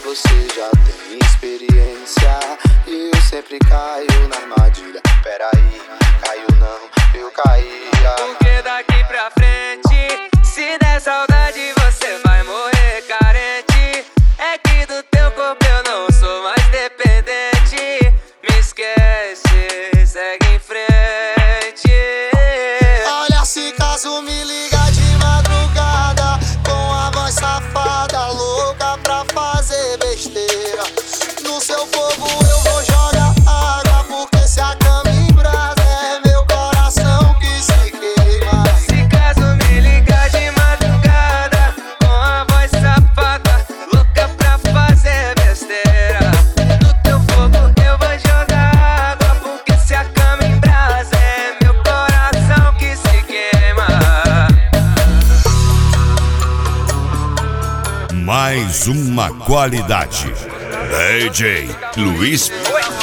você já tem experiência e eu sempre caio na armadilha. Peraí, caiu não, eu caía. Porque daqui pra frente, se der saudade você vai morrer carente. É que do teu corpo eu não sou mais dependente. Me esquece, segue em frente. Olha, se caso me liga de madrugada com a voz safada, louca pra fazer besteira. No seu fogo eu vou jogar água, porque se a cama em brasa é meu coração que se queima. Se caso me ligar de madrugada com a voz safada, louca pra fazer besteira. No teu fogo eu vou jogar água, porque se a cama em brasa é meu coração que se queima. Mais uma qualidade. DJ Luiz